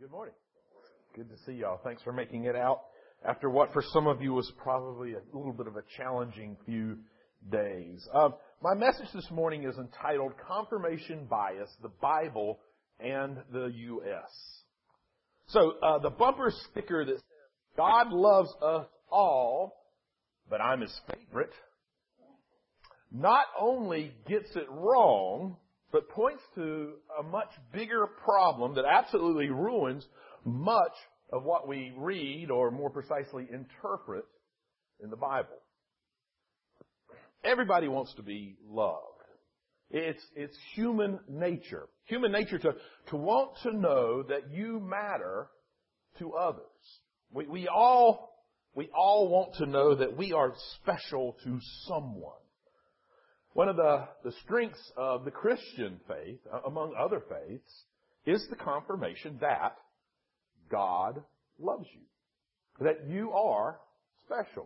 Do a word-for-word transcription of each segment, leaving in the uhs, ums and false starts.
Good morning. Good to see y'all. Thanks for making it out after what for some of you was probably a little bit of a challenging few days. Uh, my message this morning is entitled Confirmation Bias, the Bible and the U S So uh, the bumper sticker that says, God loves us all, but I'm His favorite, not only gets it wrong, but points to a much bigger problem that absolutely ruins much of what we read, or more precisely interpret, in the Bible. Everybody wants to be loved. It's, it's human nature. Human nature to, to want to know that you matter to others. We, we all, we all want to know that we are special to someone. One of the, the strengths of the Christian faith, among other faiths, is the confirmation that God loves you. That you are special.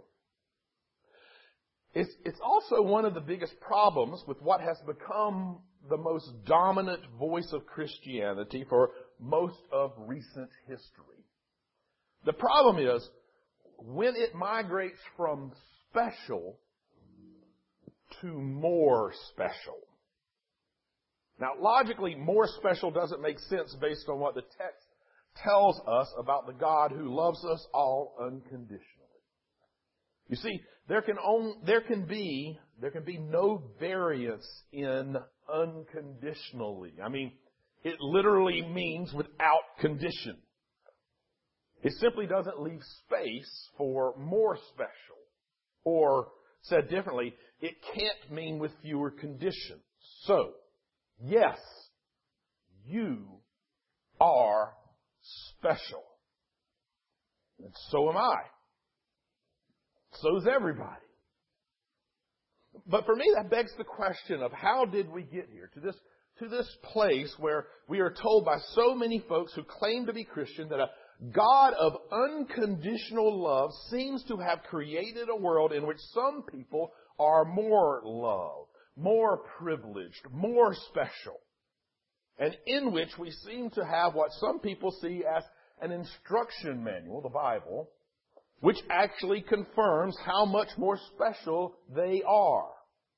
It's, it's also one of the biggest problems with what has become the most dominant voice of Christianity for most of recent history. The problem is, when it migrates from special to more special. Now, logically, more special doesn't make sense based on what the text tells us about the God who loves us all unconditionally. You see, there can only, there can be there can be no variance in unconditionally. I mean, it literally means without condition. It simply doesn't leave space for more special. Or, said differently, it can't mean with fewer conditions. So, yes, you are special. And so am I. So is everybody. But for me, that begs the question of how did we get here to this, to this place where we are told by so many folks who claim to be Christian that a God of unconditional love seems to have created a world in which some people are more loved, more privileged, more special, and in which we seem to have what some people see as an instruction manual, the Bible, which actually confirms how much more special they are.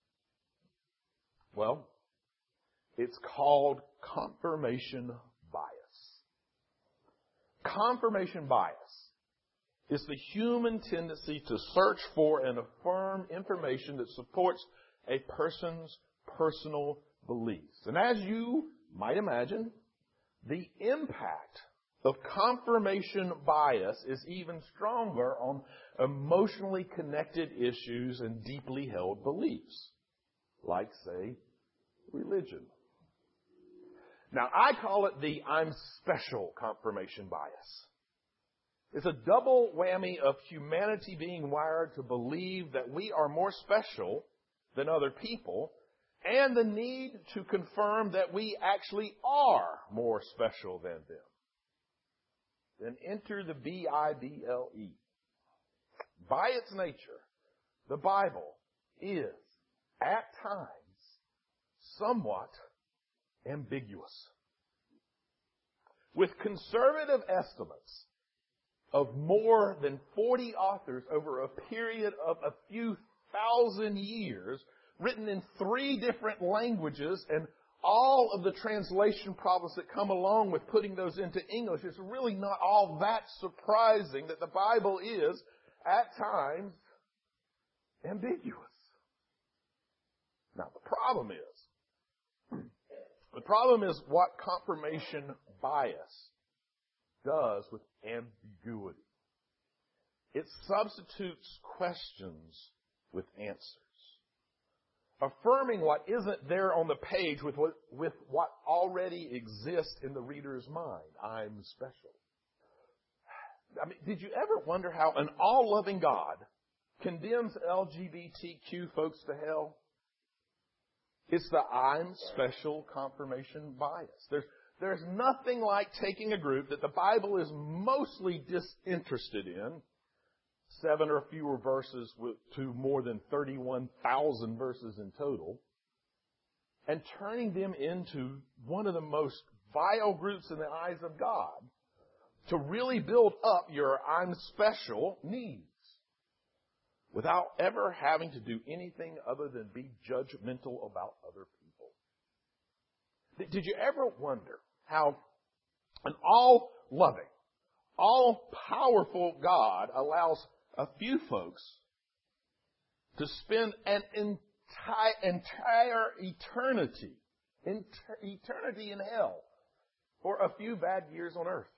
Well, it's called confirmation bias. Confirmation bias is the human tendency to search for and affirm information that supports a person's personal beliefs. And as you might imagine, the impact of confirmation bias is even stronger on emotionally connected issues and deeply held beliefs, like, say, religion. Now, I call it the I'm special confirmation bias. It's a double whammy of humanity being wired to believe that we are more special than other people, and the need to confirm that we actually are more special than them. Then enter the B I B L E. By its nature, the Bible is, at times, somewhat ambiguous. With conservative estimates of more than forty authors over a period of a few thousand years, written in three different languages, and all of the translation problems that come along with putting those into English, it's really not all that surprising that the Bible is, at times, ambiguous. Now, the problem is, the problem is what confirmation bias does with ambiguity. It substitutes questions with answers, affirming what isn't there on the page with what, with what already exists in the reader's mind. I'm special. I mean, did you ever wonder how an all-loving God condemns L G B T Q folks to hell? It's the I'm special confirmation bias. There's, there's nothing like taking a group that the Bible is mostly disinterested in, seven or fewer verses with, to more than thirty-one thousand verses in total, and turning them into one of the most vile groups in the eyes of God to really build up your I'm special needs without ever having to do anything other than be judgmental about other people. Did you ever wonder how an all-loving, all-powerful God allows a few folks to spend an entire, entire eternity, inter- eternity in hell for a few bad years on earth?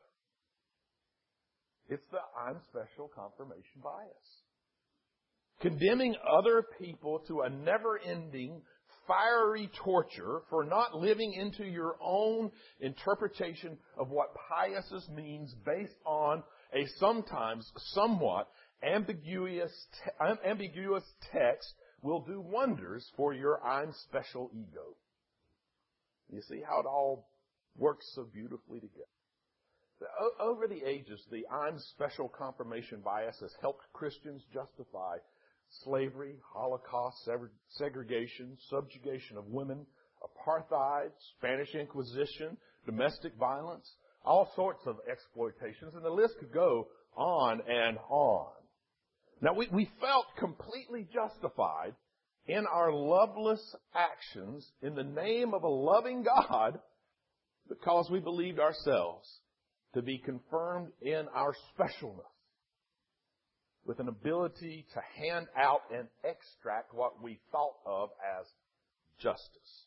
It's the I'm special confirmation bias. Condemning other people to a never-ending, fiery torture for not living into your own interpretation of what pious means based on a sometimes somewhat ambiguous, te- ambiguous text will do wonders for your I'm special ego. You see how it all works so beautifully together. Over the ages, the I'm special confirmation bias has helped Christians justify slavery, Holocaust, segregation, subjugation of women, apartheid, Spanish Inquisition, domestic violence, all sorts of exploitations, and the list could go on and on. Now, we, we felt completely justified in our loveless actions in the name of a loving God because we believed ourselves to be confirmed in our specialness with an ability to hand out and extract what we thought of as justice.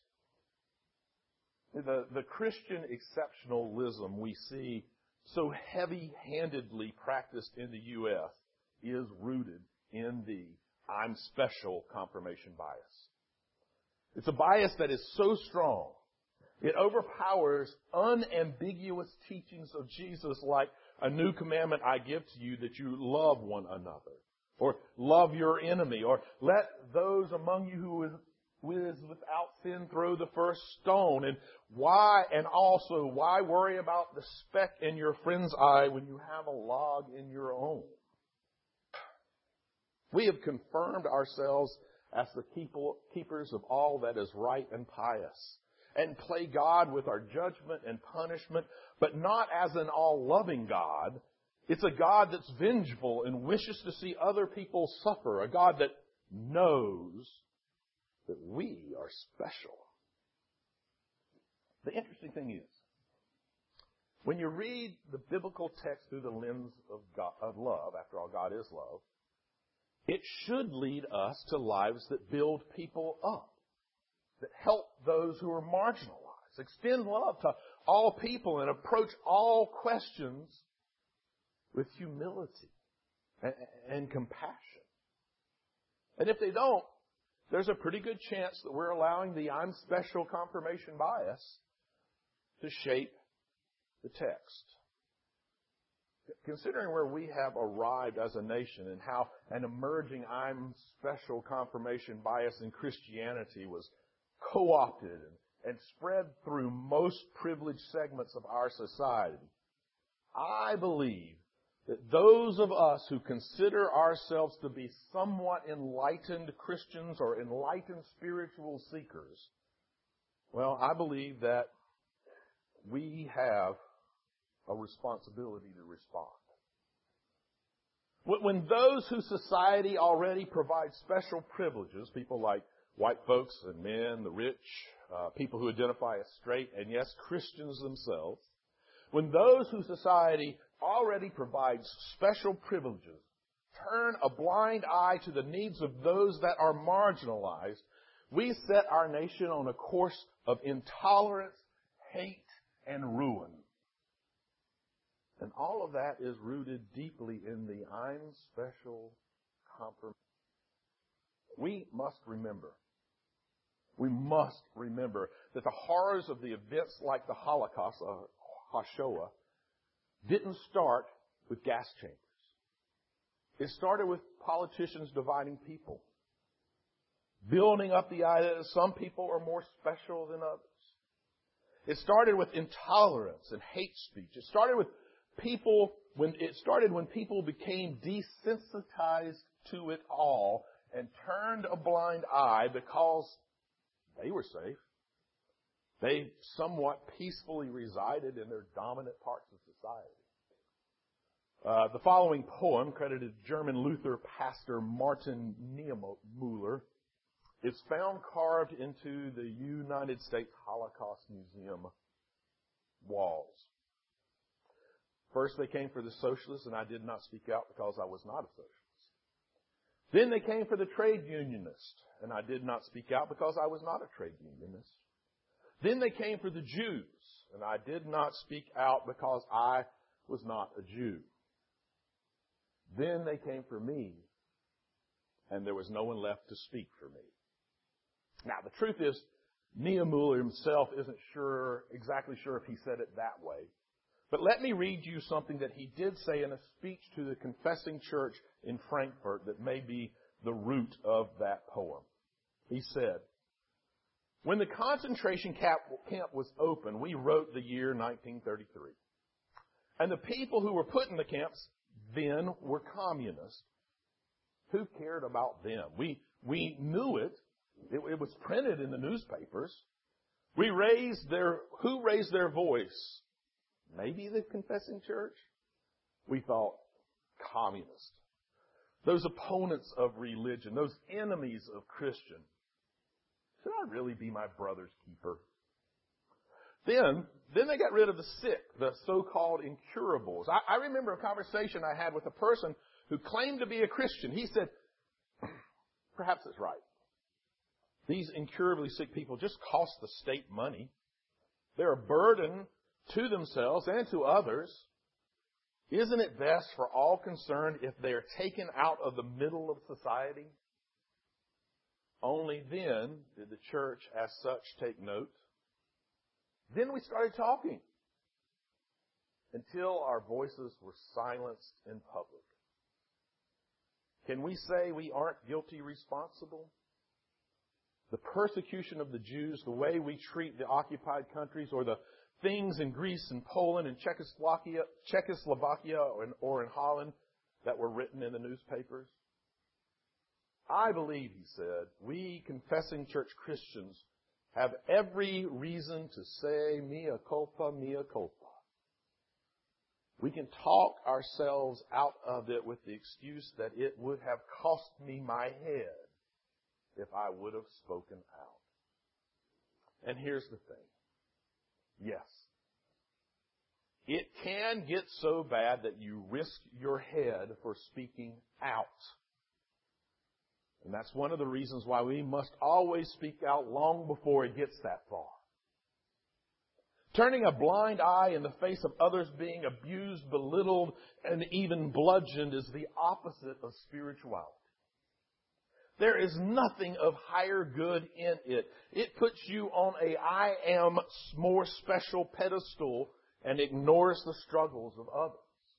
The, the Christian exceptionalism we see so heavy-handedly practiced in the U S is rooted in the I'm special confirmation bias. It's a bias that is so strong, it overpowers unambiguous teachings of Jesus like, a new commandment I give to you, that you love one another, or love your enemy, or let those among you who is, who is without sin throw the first stone. And why, and also, why worry about the speck in your friend's eye when you have a log in your own? We have confirmed ourselves as the people, keepers of all that is right and pious, and play God with our judgment and punishment, but not as an all-loving God. It's a God that's vengeful and wishes to see other people suffer, a God that knows that we are special. The interesting thing is, when you read the biblical text through the lens of, God, of love, after all, God is love, it should lead us to lives that build people up, that help those who are marginalized, extend love to all people, and approach all questions with humility and, and compassion. And if they don't, there's a pretty good chance that we're allowing the I'm special confirmation bias to shape the text. Considering where we have arrived as a nation and how an emerging I'm special confirmation bias in Christianity was co-opted and, and spread through most privileged segments of our society, I believe that those of us who consider ourselves to be somewhat enlightened Christians or enlightened spiritual seekers, well, I believe that we have a responsibility to respond. When those whose society already provides special privileges, people like white folks and men, the rich, uh, people who identify as straight, and yes, Christians themselves, when those whose society already provides special privileges turn a blind eye to the needs of those that are marginalized, we set our nation on a course of intolerance, hate, and ruin. And all of that is rooted deeply in the I'm special confirmation. We must remember, we must remember that the horrors of the events like the Holocaust, uh, Hashoah, didn't start with gas chambers. It started with politicians dividing people, building up the idea that some people are more special than others. It started with intolerance and hate speech. It started with people when it started when people became desensitized to it all and turned a blind eye because they were safe. They somewhat peacefully resided in their dominant parts of society. Uh, the following poem, credited German Luther pastor Martin Niemöller, is found carved into the United States Holocaust Museum walls. First they came for the socialists, and I did not speak out because I was not a socialist. Then they came for the trade unionists, and I did not speak out because I was not a trade unionist. Then they came for the Jews, and I did not speak out because I was not a Jew. Then they came for me, and there was no one left to speak for me. Now, the truth is, Niemöller himself isn't sure, exactly sure if he said it that way. But let me read you something that he did say in a speech to the Confessing Church in Frankfurt that may be the root of that poem. He said, "When the concentration camp was open, we wrote the year nineteen thirty-three. And the people who were put in the camps then were communists. Who cared about them? We, we knew it. it. It was printed in the newspapers. We raised their, who raised their voice? Maybe the Confessing Church? We thought communists. Those opponents of religion, those enemies of Christian. Should I really be my brother's keeper? Then, then they got rid of the sick, the so-called incurables. I, I remember a conversation I had with a person who claimed to be a Christian. He said, perhaps it's right. These incurably sick people just cost the state money. They're a burden to themselves and to others. Isn't it best for all concerned if they are taken out of the middle of society? Only then did the church as such take note. Then we started talking until our voices were silenced in public. Can we say we aren't guilty responsible? The persecution of the Jews, the way we treat the occupied countries, or the things in Greece and Poland and Czechoslovakia, Czechoslovakia or in, or in Holland that were written in the newspapers? I believe, he said, we Confessing Church Christians have every reason to say, mea culpa, mea culpa. We can talk ourselves out of it with the excuse that it would have cost me my head if I would have spoken out. And here's the thing. Yes, it can get so bad that you risk your head for speaking out. And that's one of the reasons why we must always speak out long before it gets that far. Turning a blind eye in the face of others being abused, belittled, and even bludgeoned is the opposite of spirituality. There is nothing of higher good in it. It puts you on a I am more special pedestal and ignores the struggles of others.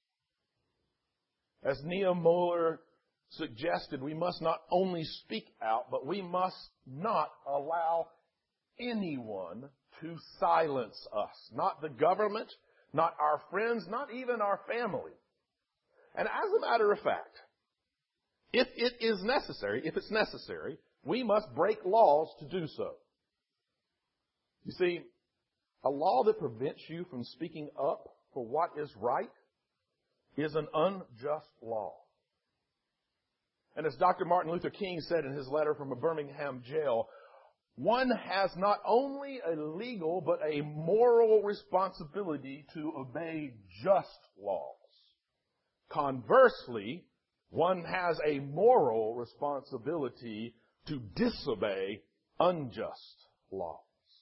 As Niemöller suggested, we must not only speak out, but we must not allow anyone to silence us. Not the government, not our friends, not even our family. And as a matter of fact, if it is necessary, if it's necessary, we must break laws to do so. You see, a law that prevents you from speaking up for what is right is an unjust law. And as Doctor Martin Luther King said in his letter from a Birmingham jail, one has not only a legal but a moral responsibility to obey just laws. Conversely, one has a moral responsibility to disobey unjust laws.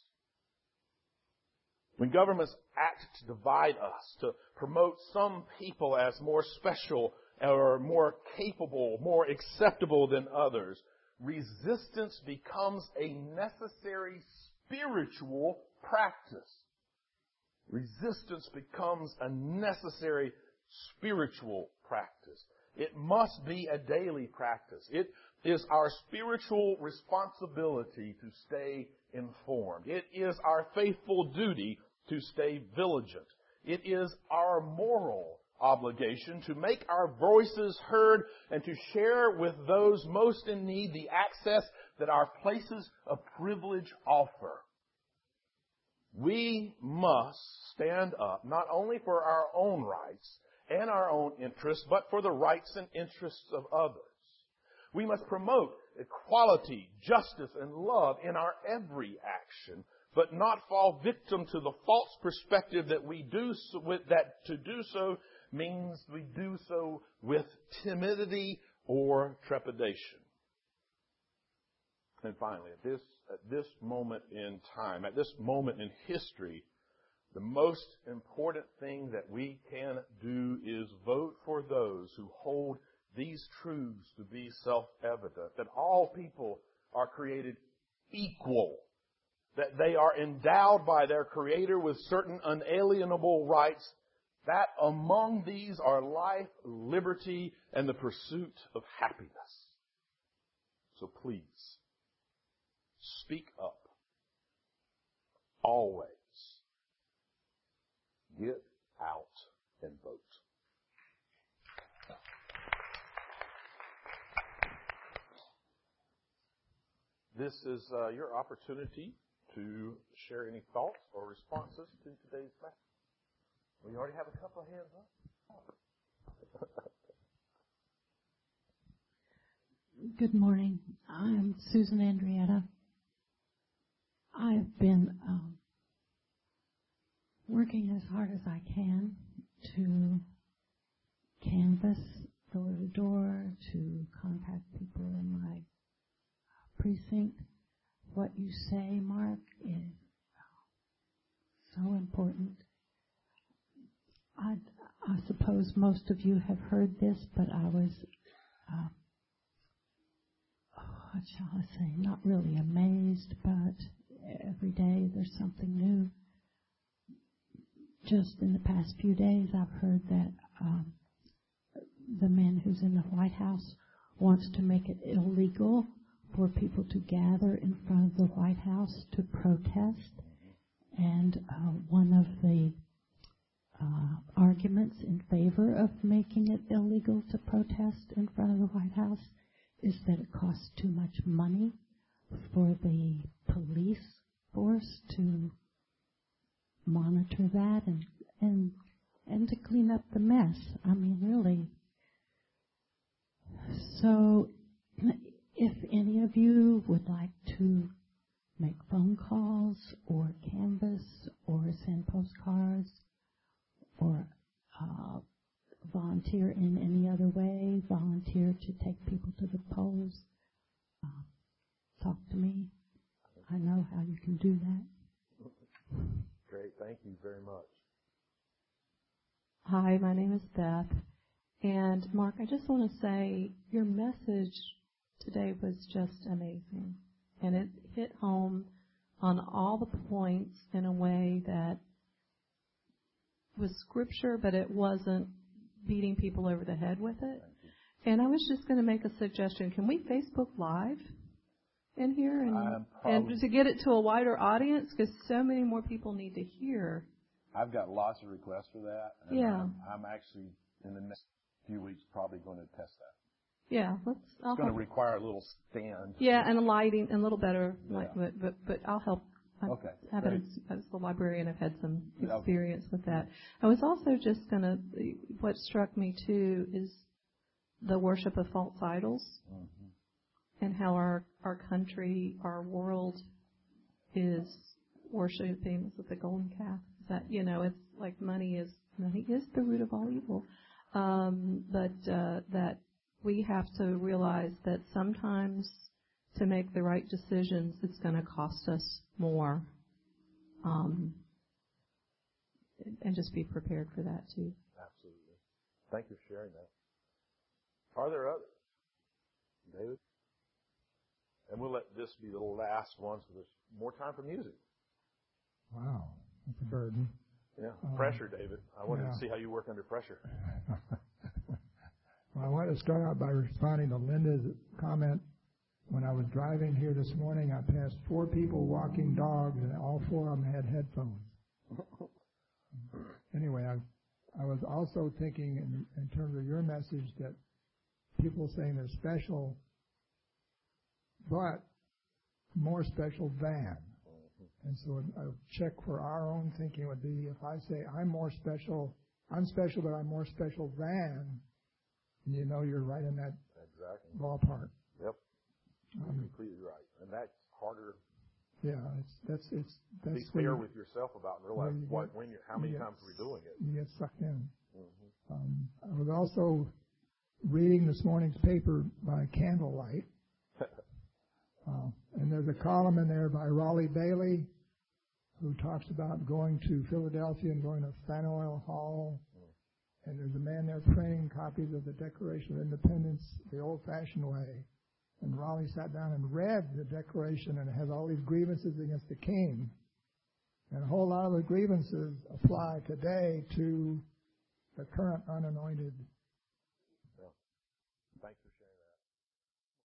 When governments act to divide us, to promote some people as more special or more capable, more acceptable than others, resistance becomes a necessary spiritual practice. Resistance becomes a necessary spiritual practice. It must be a daily practice. It is our spiritual responsibility to stay informed. It is our faithful duty to stay vigilant. It is our moral obligation to make our voices heard and to share with those most in need the access that our places of privilege offer. We must stand up not only for our own rights and our own interests, but for the rights and interests of others. We must promote equality, justice, and love in our every action, but not fall victim to the false perspective that we do so with, that to do so means we do so with timidity or trepidation. And finally, at this at this moment in time, at this moment in history, the most important thing that we can do is vote for those who hold these truths to be self-evident, that all people are created equal, that they are endowed by their Creator with certain unalienable rights, that among these are life, liberty, and the pursuit of happiness. So please, speak up. Always. Get out and vote. This is uh, your opportunity to share any thoughts or responses to today's message. We already have a couple of hands up. Good morning. I'm Susan Andrietta. I've been um, working as hard as I can to canvass door to door, to contact people in my precinct. What you say, Mark, is so important. I, I suppose most of you have heard this, but I was, uh, what shall I say, not really amazed, but every day there's something new. Just in the past few days, I've heard that um, the man who's in the White House wants to make it illegal for people to gather in front of the White House to protest. And uh, one of the uh, arguments in favor of making it illegal to protest in front of the White House is that it costs too much money for the police force to monitor that and and and to clean up the mess. I mean, really. So if any of you would like to make phone calls or canvass or send postcards or uh, volunteer in any other way, volunteer to take people to the polls, uh, talk to me. I know how you can do that. Great. Thank you very much. Hi, my name is Beth. And Mark, I just want to say your message today was just amazing. And it hit home on all the points in a way that was scripture, but it wasn't beating people over the head with it. And I was just going to make a suggestion. Can we Facebook Live in here and, and to get it to a wider audience? Because so many more people need to hear. I've got lots of requests for that. And yeah. I'm, I'm actually, in the next few weeks, probably going to test that. Yeah, let's. I'll it's going to require a little stand. Yeah, and a lighting, and a little better yeah. light, but, but but I'll help. I okay. Have it as, as the librarian, I've had some experience okay. with that. I was also just going to. What struck me too is the worship of false idols, mm-hmm. and how our our country, our world, is worshiping with the golden calf. That you know, it's like money is money is the root of all evil, um, but uh, that. We have to realize that sometimes to make the right decisions, it's going to cost us more. Um, and just be prepared for that, too. Absolutely. Thank you for sharing that. Are there others? David? And we'll let this be the last one so there's more time for music. Wow. That's a burden. Yeah. Um, pressure, David. I wanted yeah. to see how you work under pressure. Well, I want to start out by responding to Linda's comment. When I was driving here this morning, I passed four people walking dogs, and all four of them had headphones. Anyway, I, I was also thinking in, in terms of your message that people saying they're special, but more special than. And so a check for our own thinking would be if I say I'm more special I'm special, but I'm more special than, you know you're right in that Exactly. ballpark. Yep. You're Um, completely right. And that's harder yeah, it's that's it's to that's be where fair you, with yourself about and realize where you what, get- when you, how many you get- times we're doing it. you get sucked in. Mm-hmm. Um, I was also reading this morning's paper by candlelight, uh, and there's a column in there by Raleigh Bailey, who talks about going to Philadelphia and going to Faneuil Hall, and there's a man there praying copies of the Declaration of Independence the old-fashioned way. And Raleigh sat down and read the Declaration, and it has all these grievances against the king. And a whole lot of the grievances apply today to the current unanointed